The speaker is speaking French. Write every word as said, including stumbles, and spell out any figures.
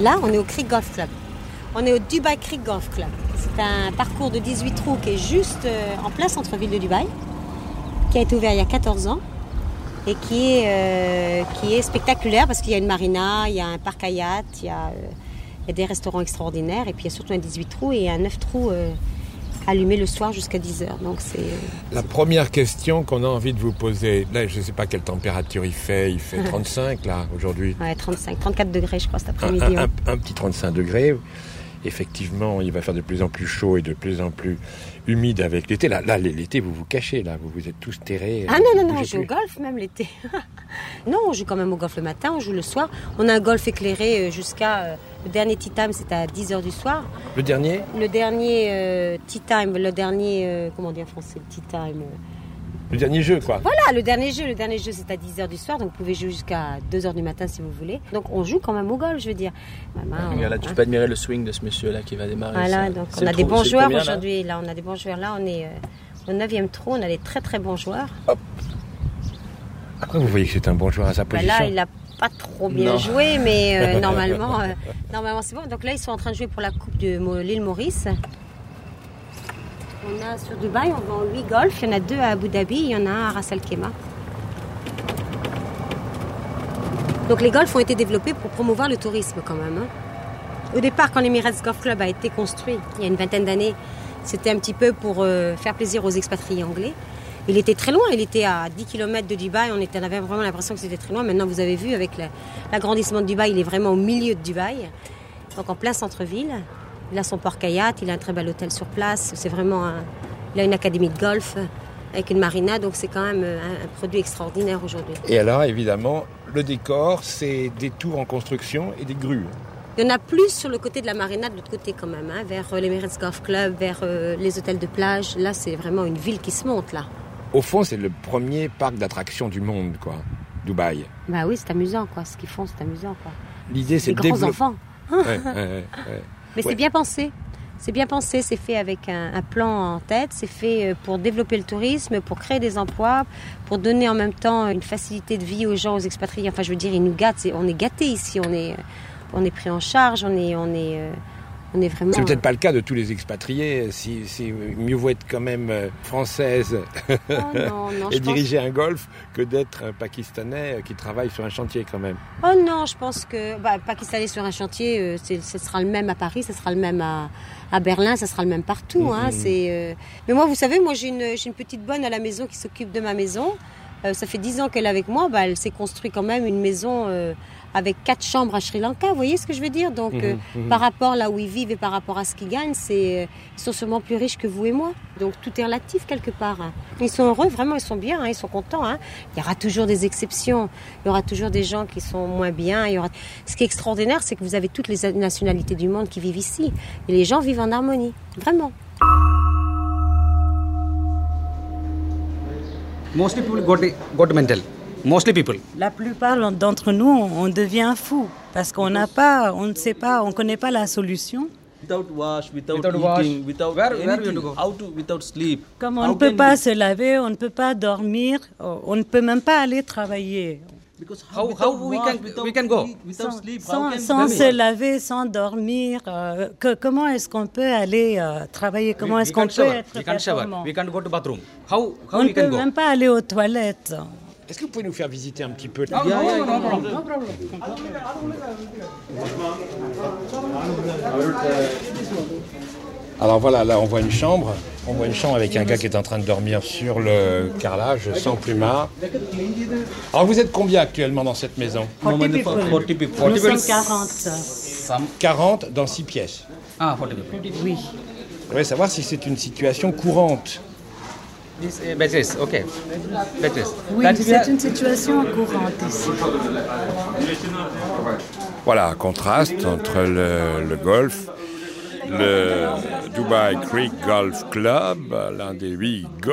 Là, on est au Creek Golf Club. On est au Dubai Creek Golf Club. C'est un parcours de dix-huit trous qui est juste euh, en plein centre-ville de Dubaï, qui a été ouvert il y a quatorze ans et qui est, euh, qui est spectaculaire parce qu'il y a une marina, il y a un parc à yacht, il y a, euh, il y a des restaurants extraordinaires et puis il y a surtout un dix-huit trous et un neuf trous euh, allumé le soir jusqu'à dix heures. Donc c'est, La c'est... première question qu'on a envie de vous poser, là je ne sais pas quelle température il fait, il fait trente-cinq là aujourd'hui. Ouais, trente-cinq, trente-quatre degrés je crois cet après-midi. Un, un, ouais. un, un petit trente-cinq degrés. Effectivement, il va faire de plus en plus chaud et de plus en plus humide avec l'été. Là, là l'été, vous vous cachez, là, vous vous êtes tous terrés. Ah non, non, non, on joue au golf même l'été. Non, on joue quand même au golf le matin, on joue le soir. On a un golf éclairé jusqu'à... Euh, le dernier tea time, c'était à dix heures du soir. Le dernier Le dernier euh, tea time, le dernier... Euh, comment dire en français, tea time euh... Le dernier jeu, quoi. Voilà, le dernier jeu. Le dernier jeu, c'est à dix heures du soir, donc vous pouvez jouer jusqu'à deux heures du matin si vous voulez. Donc on joue quand même au golf, je veux dire. Maman, on, là, tu hein. peux admirer le swing de ce monsieur-là qui va démarrer. Voilà, ça. donc c'est on a trop, des bons joueurs combien, aujourd'hui. Là, on a des bons joueurs. Là, on est euh, au neuvième trou, on a des très très bons joueurs. Hop. Après, vous voyez que c'est un bon joueur à sa Ben position. là, il n'a pas trop bien non. joué, mais euh, normalement, euh, normalement c'est bon. Donc là, ils sont en train de jouer pour la Coupe de Mo- l'île Maurice. On a sur Dubaï, on vend huit golfs. Il y en a deux à Abu Dhabi, il y en a un à Ras Al Khaimah. Donc les golfs ont été développés pour promouvoir le tourisme quand même. Hein. Au départ, quand l'Emirates Golf Club a été construit, il y a une vingtaine d'années, c'était un petit peu pour euh, faire plaisir aux expatriés anglais. Il était très loin, il était à dix kilomètres de Dubaï, on, était, on avait vraiment l'impression que c'était très loin. Maintenant, vous avez vu, avec la, l'agrandissement de Dubaï, il est vraiment au milieu de Dubaï, donc en plein centre-ville. Il a son port kayak, il a un très bel hôtel sur place. C'est vraiment un... Il a une académie de golf avec une marina, donc c'est quand même un, un produit extraordinaire aujourd'hui. Et alors, évidemment, le décor, c'est des tours en construction et des grues. Il y en a plus sur le côté de la marina, de l'autre côté quand même, hein, vers l'Emirates Golf Club, vers euh, les hôtels de plage. Là, c'est vraiment une ville qui se monte, là. Au fond, c'est le premier parc d'attractions du monde, quoi, Dubaï. Bah oui, c'est amusant, quoi. Ce qu'ils font, c'est amusant, quoi. L'idée, c'est des de grands développer... enfants. Ouais, ouais, ouais. Mais ouais. c'est bien pensé. C'est bien pensé, c'est fait avec un, un plan en tête, c'est fait pour développer le tourisme, pour créer des emplois, pour donner en même temps une facilité de vie aux gens, aux expatriés. Enfin, je veux dire, ils nous gâtent. C'est, on est gâtés ici, on est, on est pris en charge, on est, on est, on est vraiment... C'est peut-être pas le cas de tous les expatriés. Si, si mieux vaut être quand même française oh non, non, et diriger pense... un golf que d'être un Pakistanais qui travaille sur un chantier quand même. Oh non, je pense que bah, Pakistanais sur un chantier, c'est, ce sera le même à Paris, ce sera le même à, à Berlin, ça sera le même partout. Mm-hmm. Hein, c'est, euh... Mais moi, vous savez, moi j'ai une, j'ai une petite bonne à la maison qui s'occupe de ma maison. Euh, ça fait dix ans qu'elle est avec moi. Bah, elle s'est construite quand même une maison... Euh... avec quatre chambres à Sri Lanka, vous voyez ce que je veux dire? Donc, mmh, euh, mmh. par rapport là où ils vivent et par rapport à ce qu'ils gagnent, c'est, euh, ils sont sûrement plus riches que vous et moi. Donc, tout est relatif quelque part. Hein. Ils sont heureux, vraiment, ils sont bien, hein, ils sont contents. Hein. Il y aura toujours des exceptions. Il y aura toujours des gens qui sont moins bien. Il y aura... Ce qui est extraordinaire, c'est que vous avez toutes les nationalités du monde qui vivent ici. Et les gens vivent en harmonie, vraiment. Mostly people got, got mental. Mostly people. La plupart d'entre nous, on devient fou parce qu'on n'a pas, on ne sait pas, on ne connaît pas la solution. Without wash, without, without eating, wash. without where, anything, where you to go? How to, without sleep. Comme on ne peut pas se laver, on ne peut pas dormir, on ne peut même pas aller travailler. Because how, how, how we, can, we can go? Without sans sleep, sans, how can sans se laver, sans dormir, euh, que, comment est-ce qu'on peut aller euh, travailler? Comment we, est-ce we qu'on peut shower. être we can shower. performant? We can go to bathroom. How, how on we ne peut can go? même pas aller aux toilettes. Est-ce que vous pouvez nous faire visiter un petit peu? Oh, yeah, yeah, no, no, no, no problem. Alors voilà, là on voit une chambre. On voit une chambre avec un gars qui est en train de dormir sur le carrelage, sans plumard. Alors vous êtes combien actuellement dans cette maison? forty people. forty people. Nous sommes quarante. quarante dans six pièces. Ah, forty people. Oui. Je voudrais savoir si c'est une situation courante. This uh, batteries, okay. Batteries. Oui, c'est une situation courante ici. Voilà, contraste entre le, le golf, le Dubai Creek Golf Club, l'un des huit golfs